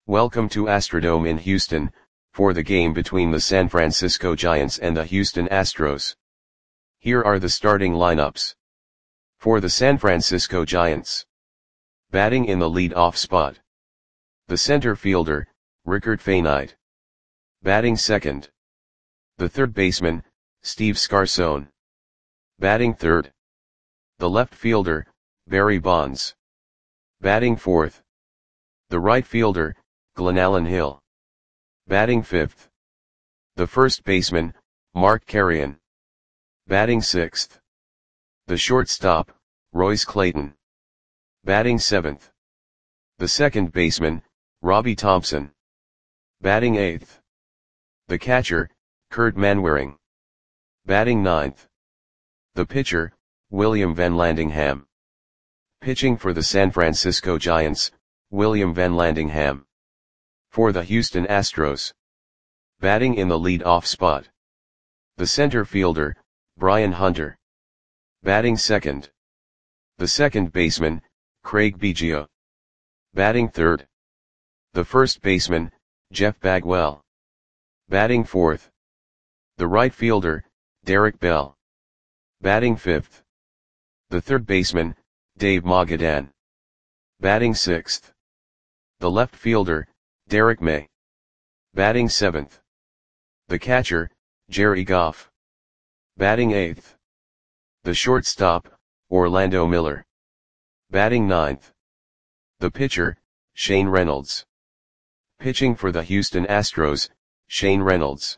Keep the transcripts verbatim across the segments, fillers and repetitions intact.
Welcome to Astrodome in Houston, for the game between the San Francisco Giants and the Houston Astros. Here are the starting lineups. For the San Francisco Giants. Batting in the lead-off spot. The center fielder, Rickert Faynight. Batting second. The third baseman, Steve Scarson. Batting third. The left fielder, Barry Bonds. Batting fourth. The right fielder, Glenallen Hill. Batting fifth. The first baseman, Mark Carreon. Batting sixth. The shortstop, Royce Clayton. Batting seventh. The second baseman, Robbie Thompson. Batting eighth. The catcher, Kurt Manwaring. Batting ninth. The pitcher, William Vanlandingham. Pitching for the San Francisco Giants, William Vanlandingham. For the Houston Astros. Batting in the lead-off spot. The center fielder, Brian Hunter. Batting second. The second baseman, Craig Biggio. Batting third. The first baseman, Jeff Bagwell. Batting fourth. The right fielder, Derek Bell. Batting fifth. The third baseman, Dave Magadan. Batting sixth. The left fielder, Derek May. Batting seventh. The catcher, Jerry Goff. Batting eighth. The shortstop, Orlando Miller. Batting ninth. The pitcher, Shane Reynolds. Pitching for the Houston Astros, Shane Reynolds.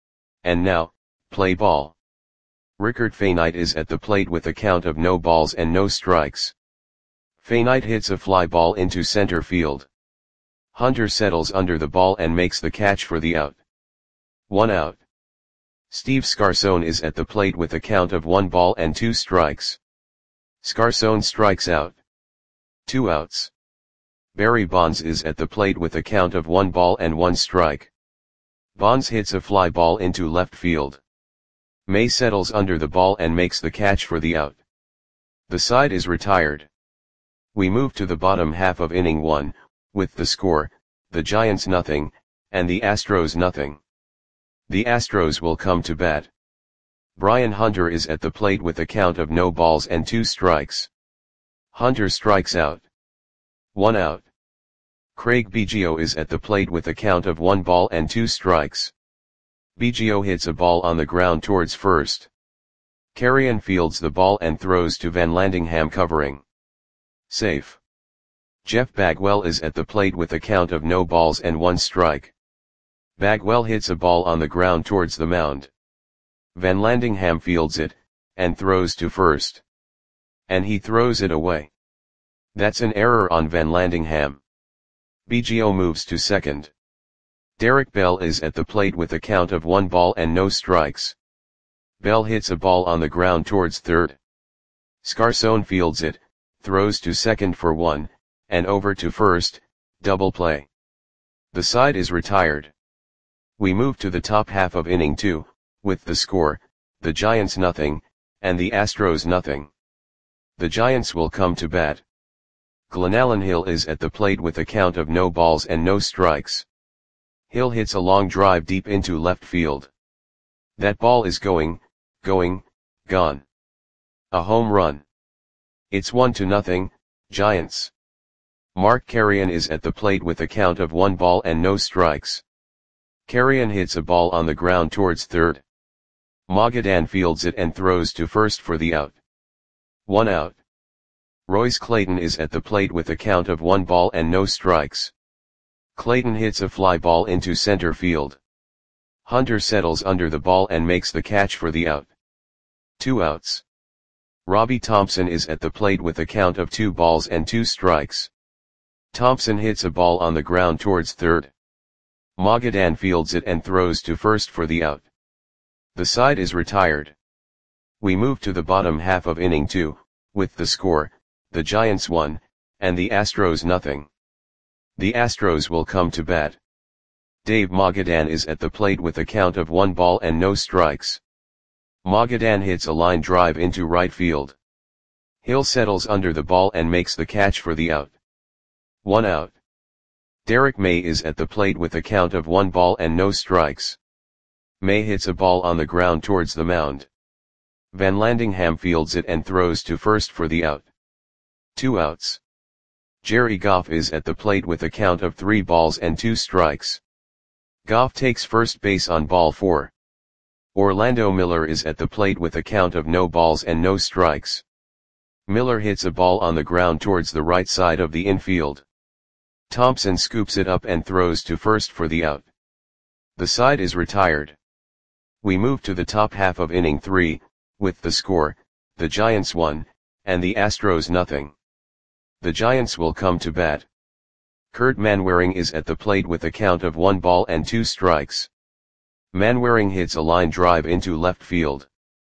And now, play ball. Rickert Faynight is at the plate with a count of no balls and no strikes. Faynight hits a fly ball into center field. Hunter settles under the ball and makes the catch for the out. One out. Steve Scarson is at the plate with a count of one ball and two strikes. Scarson strikes out. Two outs. Barry Bonds is at the plate with a count of one ball and one strike. Bonds hits a fly ball into left field. May settles under the ball and makes the catch for the out. The side is retired. We move to the bottom half of inning one, with the score, the Giants nothing, and the Astros nothing. The Astros will come to bat. Brian Hunter is at the plate with a count of no balls and two strikes. Hunter strikes out. One out. Craig Biggio is at the plate with a count of one ball and two strikes. Biggio hits a ball on the ground towards first. Carreon fields the ball and throws to Vanlandingham covering. Safe. Jeff Bagwell is at the plate with a count of no balls and one strike. Bagwell hits a ball on the ground towards the mound. Vanlandingham fields it, and throws to first. And he throws it away. That's an error on Vanlandingham. Biggio moves to second. Derek Bell is at the plate with a count of one ball and no strikes. Bell hits a ball on the ground towards third. Scarson fields it, throws to second for one, and over to first, double play. The side is retired. We move to the top half of inning two, with the score, the Giants nothing, and the Astros nothing. The Giants will come to bat. Glenallen Hill is at the plate with a count of no balls and no strikes. Hill hits a long drive deep into left field. That ball is going, going, gone. A home run. It's one to nothing, Giants. Mark Carreon is at the plate with a count of one ball and no strikes. Carreon hits a ball on the ground towards third. Magadan fields it and throws to first for the out. One out. Royce Clayton is at the plate with a count of one ball and no strikes. Clayton hits a fly ball into center field. Hunter settles under the ball and makes the catch for the out. Two outs. Robbie Thompson is at the plate with a count of two balls and two strikes. Thompson hits a ball on the ground towards third. Magadan fields it and throws to first for the out. The side is retired. We move to the bottom half of inning two, with the score, the Giants one, and the Astros nothing. The Astros will come to bat. Dave Magadan is at the plate with a count of one ball and no strikes. Magadan hits a line drive into right field. Hill settles under the ball and makes the catch for the out. One out. Derek May is at the plate with a count of one ball and no strikes. May hits a ball on the ground towards the mound. Van Landingham fields it and throws to first for the out. Two outs. Jerry Goff is at the plate with a count of three balls and two strikes. Goff takes first base on ball four. Orlando Miller is at the plate with a count of no balls and no strikes. Miller hits a ball on the ground towards the right side of the infield. Thompson scoops it up and throws to first for the out. The side is retired. We move to the top half of inning three, with the score, the Giants one, and the Astros nothing. The Giants will come to bat. Kurt Manwaring is at the plate with a count of one ball and two strikes. Manwaring hits a line drive into left field.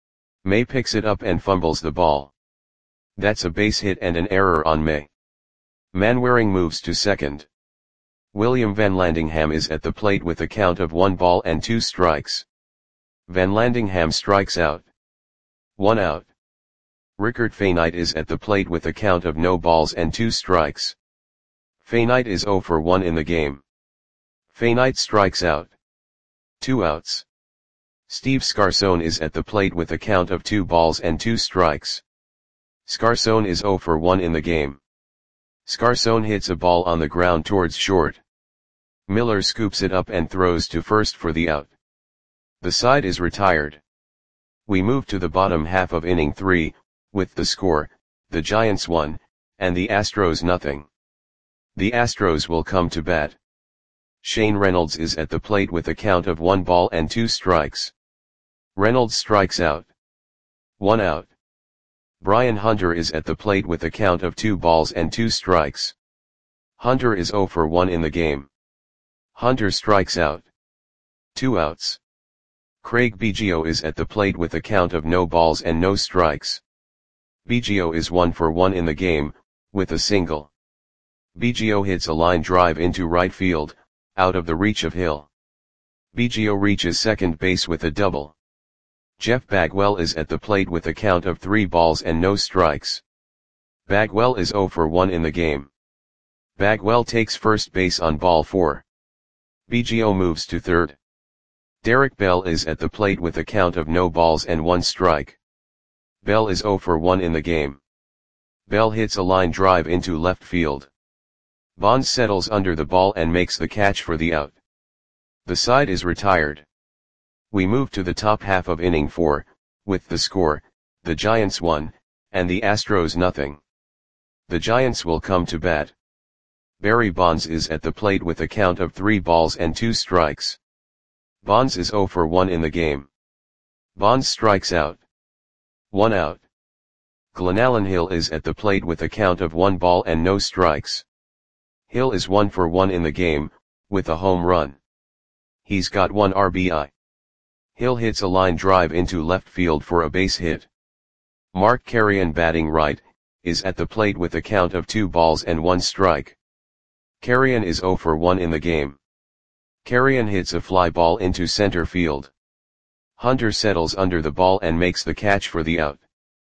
May picks it up and fumbles the ball. That's a base hit and an error on May. Manwaring moves to second. William Van Landingham is at the plate with a count of one ball and two strikes. Van Landingham strikes out. One out. Rickard Faynight is at the plate with a count of no balls and two strikes. Faynight is zero for one in the game. Faynight strikes out. Two outs. Steve Scarcone is at the plate with a count of two balls and two strikes. Scarcone is zero for one in the game. Scarcone hits a ball on the ground towards short. Miller scoops it up and throws to first for the out. The side is retired. We move to the bottom half of inning three, with the score, the Giants one, and the Astros nothing. The Astros will come to bat. Shane Reynolds is at the plate with a count of one ball and two strikes. Reynolds strikes out. One out. Brian Hunter is at the plate with a count of two balls and two strikes. Hunter is zero for one in the game. Hunter strikes out. Two outs. Craig Biggio is at the plate with a count of no balls and no strikes. Biggio is one for one in the game, with a single. Biggio hits a line drive into right field, out of the reach of Hill. Biggio reaches second base with a double. Jeff Bagwell is at the plate with a count of three balls and no strikes. Bagwell is zero for one in the game. Bagwell takes first base on ball four. Biggio moves to third. Derek Bell is at the plate with a count of no balls and one strike. Bell is zero for one in the game. Bell hits a line drive into left field. Bonds settles under the ball and makes the catch for the out. The side is retired. We move to the top half of inning four, with the score, the Giants one, and the Astros nothing. The Giants will come to bat. Barry Bonds is at the plate with a count of three balls and two strikes. Bonds is zero for one in the game. Bonds strikes out. One out. Glenallen Hill is at the plate with a count of one ball and no strikes. Hill is one for one in the game, with a home run. He's got one R B I. Hill hits a line drive into left field for a base hit. Mark Carrion, batting right, is at the plate with a count of two balls and one strike. Carrion is zero for one in the game. Carrion hits a fly ball into center field. Hunter settles under the ball and makes the catch for the out.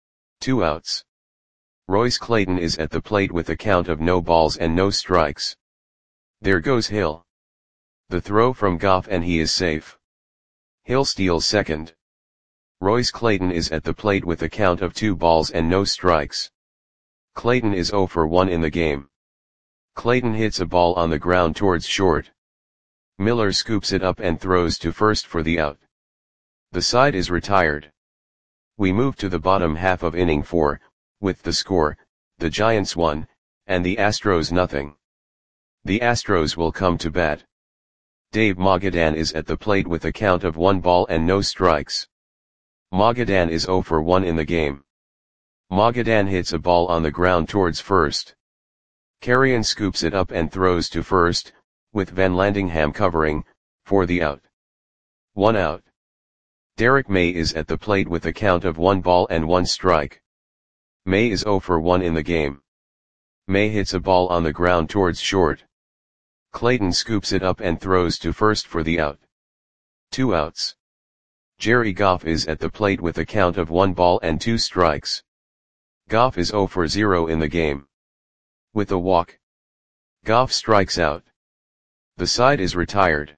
Two outs. Royce Clayton is at the plate with a count of no balls and no strikes. There goes Hill. The throw from Goff and he is safe. Hill steals second. Royce Clayton is at the plate with a count of two balls and no strikes. Clayton is zero for one in the game. Clayton hits a ball on the ground towards short. Miller scoops it up and throws to first for the out. The side is retired. We move to the bottom half of inning four, with the score, the Giants one, and the Astros nothing. The Astros will come to bat. Dave Magadan is at the plate with a count of one ball and no strikes. Magadan is zero for one in the game. Magadan hits a ball on the ground towards first. Carrion scoops it up and throws to first, with Van Landingham covering, for the out. One out. Derek May is at the plate with a count of one ball and one strike. May is zero for one in the game. May hits a ball on the ground towards short. Clayton scoops it up and throws to first for the out. Two outs. Jerry Goff is at the plate with a count of one ball and two strikes. Goff is zero for zero in the game. With a walk. Goff strikes out. The side is retired.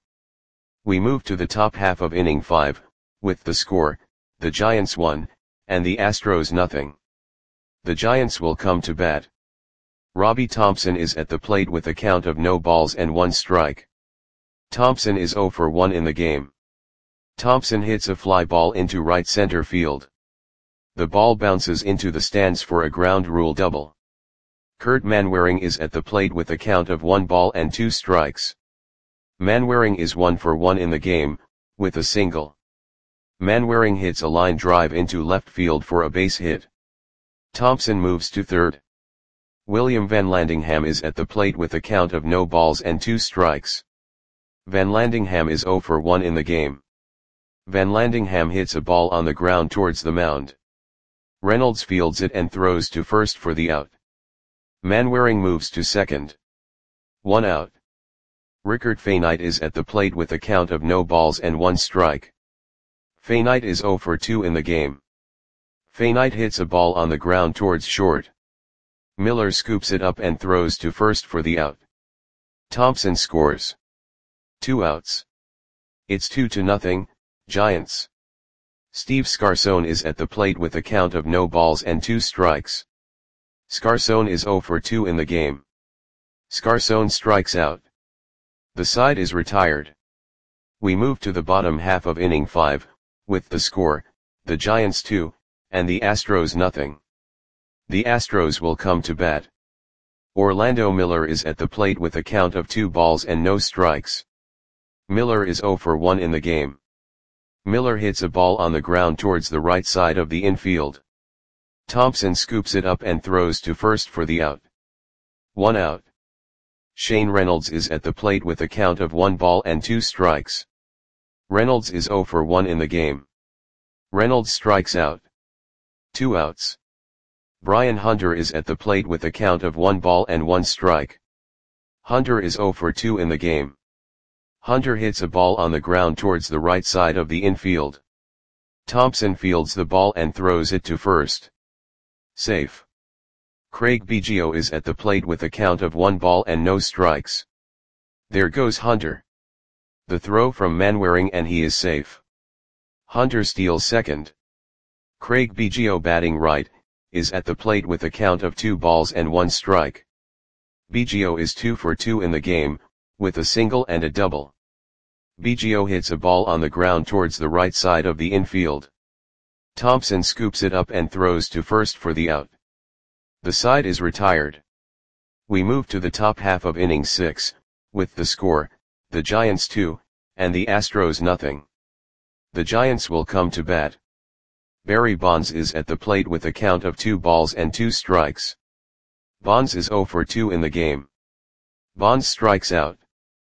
We move to the top half of inning five, with the score, the Giants one, and the Astros nothing. The Giants will come to bat. Robbie Thompson is at the plate with a count of no balls and one strike. Thompson is oh for one in the game. Thompson hits a fly ball into right center field. The ball bounces into the stands for a ground rule double. Kurt Manwaring is at the plate with a count of one ball and two strikes. Manwaring is one for one in the game, with a single. Manwaring hits a line drive into left field for a base hit. Thompson moves to third. William Van Landingham is at the plate with a count of no balls and two strikes. Van Landingham is oh for one in the game. Van Landingham hits a ball on the ground towards the mound. Reynolds fields it and throws to first for the out. Manwaring moves to second. One out. Rickard Fainite is at the plate with a count of no balls and one strike. Fainite is oh for two in the game. Fainite hits a ball on the ground towards short. Miller scoops it up and throws to first for the out. Thompson scores. Two outs. It's two to nothing, Giants. Steve Scarson is at the plate with a count of no balls and two strikes. Scarson is oh for two in the game. Scarson strikes out. The side is retired. We move to the bottom half of inning five, with the score, the Giants two, and the Astros nothing. The Astros will come to bat. Orlando Miller is at the plate with a count of two balls and no strikes. Miller is oh for one in the game. Miller hits a ball on the ground towards the right side of the infield. Thompson scoops it up and throws to first for the out. One out. Shane Reynolds is at the plate with a count of one ball and two strikes. Reynolds is oh for one in the game. Reynolds strikes out. Two outs. Brian Hunter is at the plate with a count of one ball and one strike. Hunter is oh for two in the game. Hunter hits a ball on the ground towards the right side of the infield. Thompson fields the ball and throws it to first. Safe. Craig Biggio is at the plate with a count of one ball and no strikes. There goes Hunter. The throw from Manwaring and he is safe. Hunter steals second. Craig Biggio batting right, is at the plate with a count of two balls and one strike. Biggio is two for two in the game, with a single and a double. Biggio hits a ball on the ground towards the right side of the infield. Thompson scoops it up and throws to first for the out. The side is retired. We move to the top half of inning six, with the score, the Giants two, and the Astros nothing. The Giants will come to bat. Barry Bonds is at the plate with a count of two balls and two strikes. Bonds is oh for two in the game. Bonds strikes out.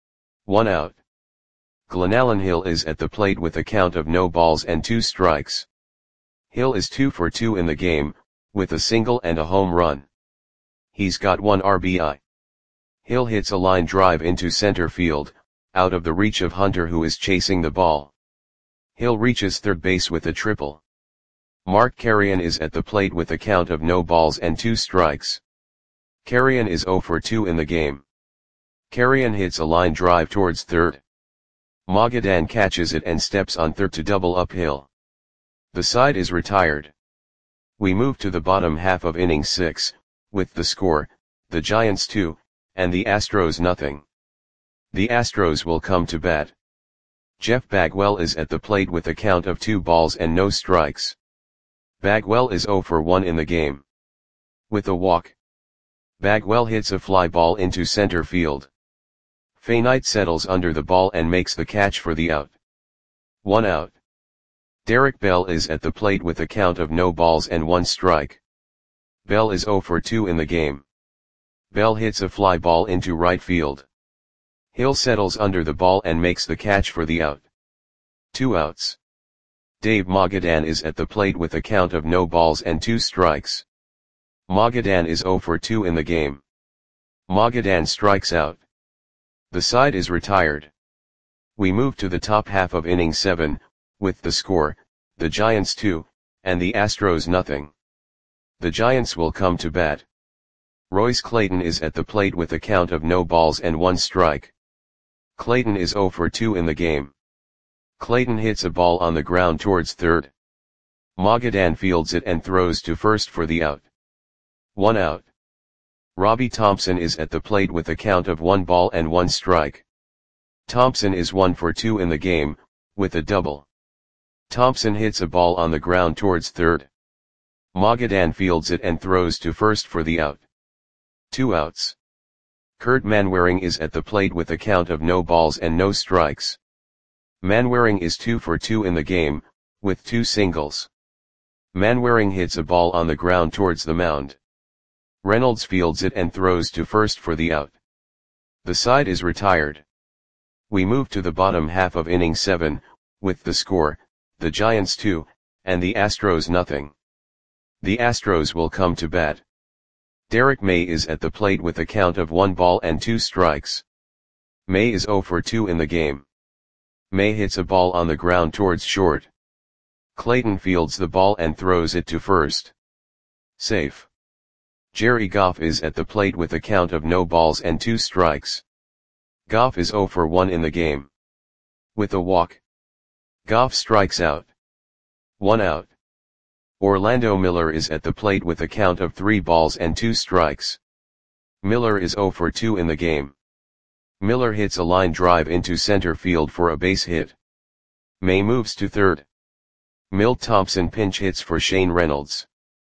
One out. Glenallen Hill is at the plate with a count of no balls and two strikes. Hill is two for two in the game, with a single and a home run. He's got one R B I. Hill hits a line drive into center field, out of the reach of Hunter who is chasing the ball. Hill reaches third base with a triple. Mark Carrion is at the plate with a count of no balls and two strikes. Carrion is oh for two in the game. Carrion hits a line drive towards third. Magadan catches it and steps on third to double uphill. The side is retired. We move to the bottom half of inning six, with the score, the Giants two, and the Astros nothing. The Astros will come to bat. Jeff Bagwell is at the plate with a count of two balls and no strikes. Bagwell is oh for one in the game. With a walk. Bagwell hits a fly ball into center field. Fainite settles under the ball and makes the catch for the out. One out. Derek Bell is at the plate with a count of no balls and one strike. Bell is oh for two in the game. Bell hits a fly ball into right field. Hill settles under the ball and makes the catch for the out. Two outs. Dave Magadan is at the plate with a count of no balls and two strikes. Magadan is oh for two in the game. Magadan strikes out. The side is retired. We move to the top half of inning seven, with the score, the Giants two, and the Astros nothing. The Giants will come to bat. Royce Clayton is at the plate with a count of no balls and one strike. Clayton is zero for two in the game. Clayton hits a ball on the ground towards third. Magadan fields it and throws to first for the out. One out. Robbie Thompson is at the plate with a count of one ball and one strike. Thompson is one for two in the game, with a double. Thompson hits a ball on the ground towards third. Magadan fields it and throws to first for the out. Two outs. Kurt Manwaring is at the plate with a count of no balls and no strikes. Manwaring is two for two in the game, with two singles. Manwaring hits a ball on the ground towards the mound. Reynolds fields it and throws to first for the out. The side is retired. We move to the bottom half of inning seven, with the score, the Giants two, and the Astros nothing. The Astros will come to bat. Derek May is at the plate with a count of one ball and two strikes. May is zero for two in the game. May hits a ball on the ground towards short. Clayton fields the ball and throws it to first. Safe. Jerry Goff is at the plate with a count of no balls and two strikes. Goff is zero for one in the game. With a walk. Goff strikes out. One out. Orlando Miller is at the plate with a count of three balls and two strikes. Miller is zero for two in the game. Miller hits a line drive into center field for a base hit. May moves to third. Milt Thompson pinch hits for Shane Reynolds.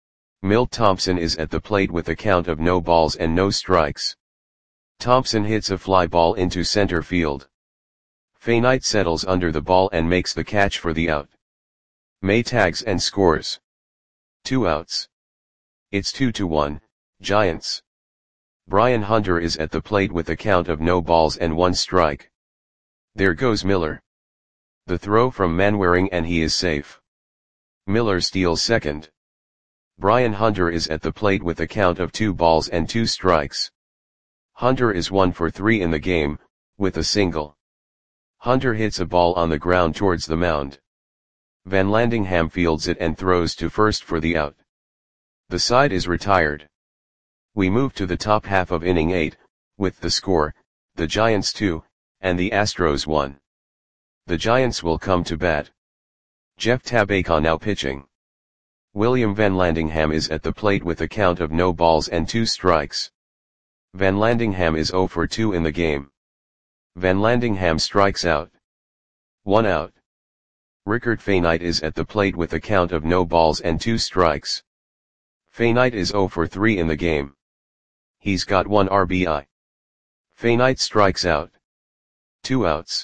Milt Thompson is at the plate with a count of no balls and no strikes. Thompson hits a fly ball into center field. Fay Knight settles under the ball and makes the catch for the out. May tags and scores. Two outs. It's two to one, Giants. Brian Hunter is at the plate with a count of no balls and one strike. There goes Miller. The throw from Manwaring and he is safe. Miller steals second. Brian Hunter is at the plate with a count of two balls and two strikes. Hunter is one for three in the game, with a single. Hunter hits a ball on the ground towards the mound. Van Landingham fields it and throws to first for the out. The side is retired. We move to the top half of inning eight, with the score, the Giants two, and the Astros one. The Giants will come to bat. Jeff Tabaka now pitching. William Van Landingham is at the plate with a count of no balls and two strikes. Van Landingham is zero for two in the game. Van Landingham strikes out. One out. Rickard Fay Knight is at the plate with a count of no balls and two strikes. Fay Knight is zero for three in the game. He's got one R B I. Fay Knight strikes out. Two outs.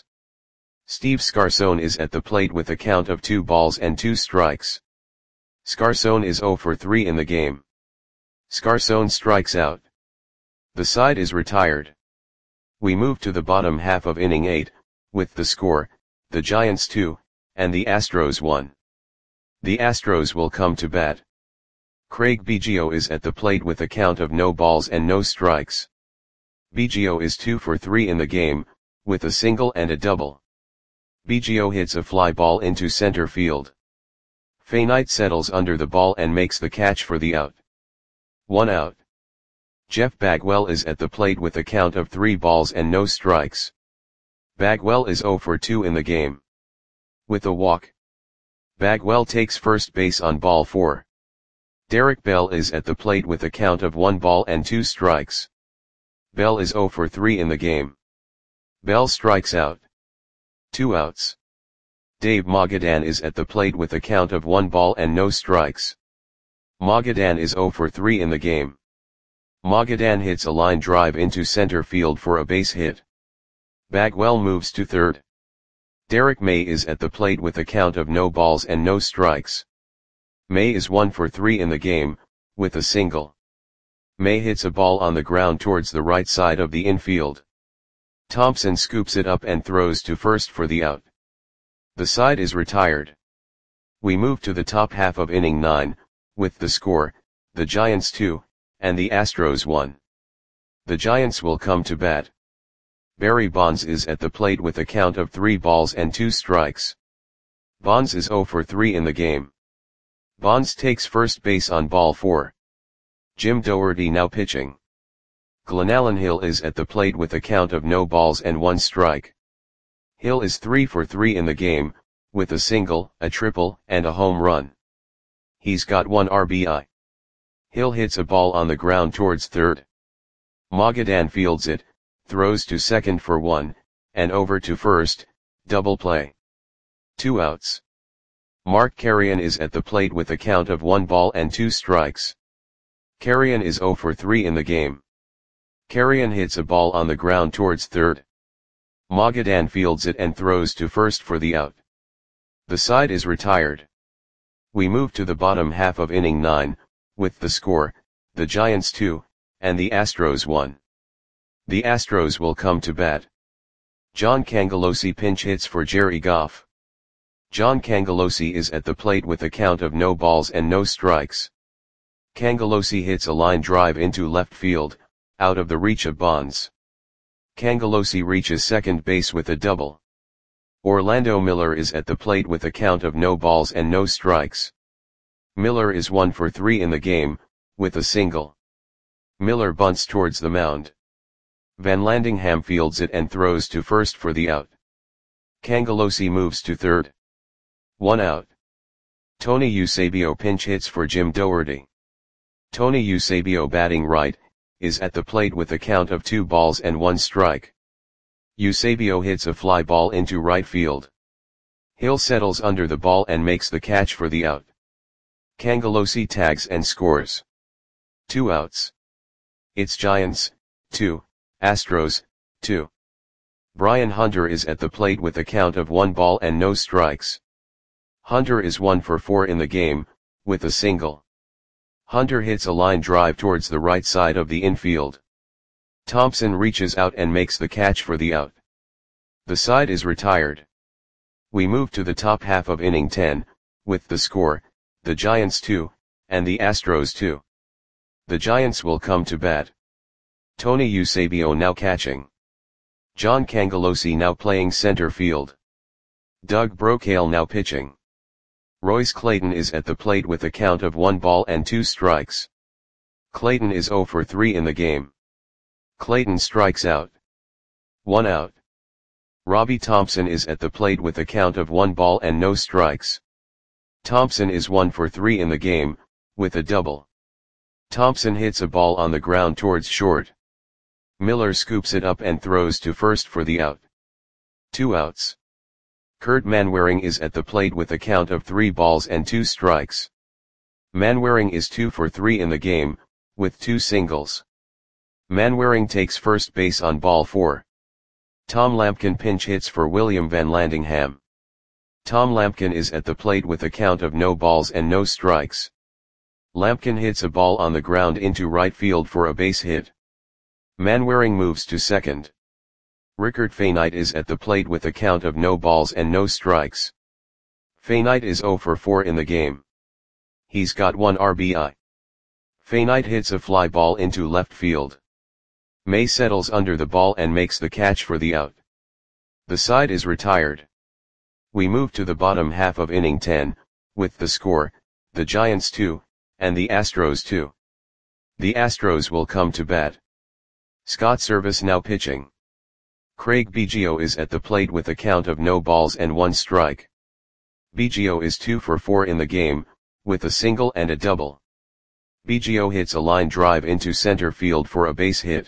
Steve Scarcone is at the plate with a count of two balls and two strikes. Scarcone is zero for three in the game. Scarcone strikes out. The side is retired. We move to the bottom half of inning eight, with the score, the Giants two, and the Astros one. The Astros will come to bat. Craig Biggio is at the plate with a count of no balls and no strikes. Biggio is two for three in the game, with a single and a double. Biggio hits a fly ball into center field. Fay Knight settles under the ball and makes the catch for the out. One out. Jeff Bagwell is at the plate with a count of three balls and no strikes. Bagwell is zero for two in the game. With a walk. Bagwell takes first base on ball four. Derek Bell is at the plate with a count of one ball and two strikes. Bell is zero for three in the game. Bell strikes out. Two outs. Dave Magadan is at the plate with a count of one ball and no strikes. Magadan is zero for three in the game. Magadan hits a line drive into center field for a base hit. Bagwell moves to third. Derek May is at the plate with a count of no balls and no strikes. May is one for three in the game, with a single. May hits a ball on the ground towards the right side of the infield. Thompson scoops it up and throws to first for the out. The side is retired. We move to the top half of inning nine, with the score, the Giants two, and the Astros one. The Giants will come to bat. Barry Bonds is at the plate with a count of three balls and two strikes. Bonds is zero for three in the game. Bonds takes first base on ball four. Jim Doherty now pitching. Glenallen Hill is at the plate with a count of no balls and one strike. Hill is three for three in the game, with a single, a triple, and a home run. He's got one R B I. Hill hits a ball on the ground towards third. Magadan fields it, throws to second for one, and over to first, double play. Two outs. Mark Carrion is at the plate with a count of one ball and two strikes. Carrion is zero for three in the game. Carrion hits a ball on the ground towards third. Magadan fields it and throws to first for the out. The side is retired. We move to the bottom half of inning nine, with the score, the Giants two, and the Astros one. The Astros will come to bat. John Cangelosi pinch hits for Jerry Goff. John Cangelosi is at the plate with a count of no balls and no strikes. Cangelosi hits a line drive into left field, out of the reach of Bonds. Cangelosi reaches second base with a double. Orlando Miller is at the plate with a count of no balls and no strikes. Miller is one for three in the game, with a single. Miller bunts towards the mound. Van Landingham fields it and throws to first for the out. Cangelosi moves to third. One out. Tony Eusebio pinch hits for Jim Doherty. Tony Eusebio, batting right, is at the plate with a count of two balls and one strike. Eusebio hits a fly ball into right field. Hill settles under the ball and makes the catch for the out. Cangelosi tags and scores. Two outs. It's Giants, two, Astros, two. Brian Hunter is at the plate with a count of one ball and no strikes. Hunter is one for four in the game, with a single. Hunter hits a line drive towards the right side of the infield. Thompson reaches out and makes the catch for the out. The side is retired. We move to the top half of inning ten, with the score, the Giants two, and the Astros two. The Giants will come to bat. Tony Eusebio now catching. John Cangelosi now playing center field. Doug Brocail now pitching. Royce Clayton is at the plate with a count of one ball and two strikes. Clayton is zero for three in the game. Clayton strikes out. One out. Robbie Thompson is at the plate with a count of one ball and no strikes. Thompson is one for three in the game, with a double. Thompson hits a ball on the ground towards short. Miller scoops it up and throws to first for the out. Two outs. Kurt Manwaring is at the plate with a count of three balls and two strikes. Manwaring is two for three in the game, with two singles. Manwaring takes first base on ball four. Tom Lampkin pinch hits for William Van Landingham. Tom Lampkin is at the plate with a count of no balls and no strikes. Lampkin hits a ball on the ground into right field for a base hit. Manwaring moves to second. Rickard Fainite is at the plate with a count of no balls and no strikes. Fainite is zero for four in the game. He's got one R B I. Fainite hits a fly ball into left field. May settles under the ball and makes the catch for the out. The side is retired. We move to the bottom half of inning ten, with the score, the Giants two, and the Astros two. The Astros will come to bat. Scott Servais now pitching. Craig Biggio is at the plate with a count of no balls and one strike. Biggio is two for four in the game, with a single and a double. Biggio hits a line drive into center field for a base hit.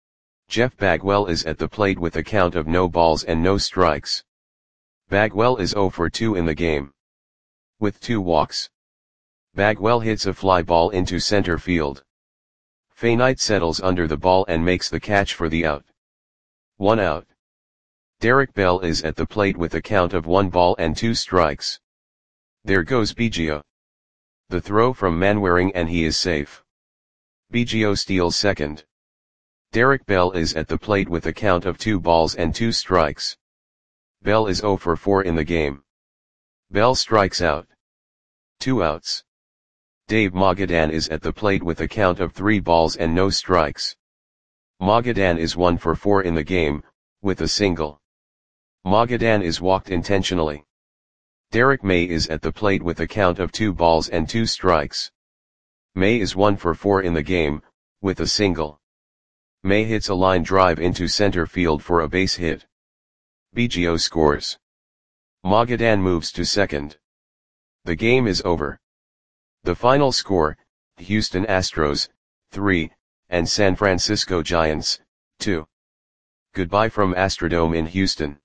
Jeff Bagwell is at the plate with a count of no balls and no strikes. Bagwell is zero for two in the game, with two walks. Bagwell hits a fly ball into center field. Fainite settles under the ball and makes the catch for the out. One out. Derek Bell is at the plate with a count of one ball and two strikes. There goes Biggio. The throw from Manwaring and he is safe. Biggio steals second. Derek Bell is at the plate with a count of two balls and two strikes. Bell is zero for four in the game. Bell strikes out. Two outs. Dave Magadan is at the plate with a count of three balls and no strikes. Magadan is one for four in the game, with a single. Magadan is walked intentionally. Derek May is at the plate with a count of two balls and two strikes. May is one for four in the game, with a single. May hits a line drive into center field for a base hit. B G O scores. Magadan moves to second. The game is over. The final score, Houston Astros, three, and San Francisco Giants, two. Goodbye from Astrodome in Houston.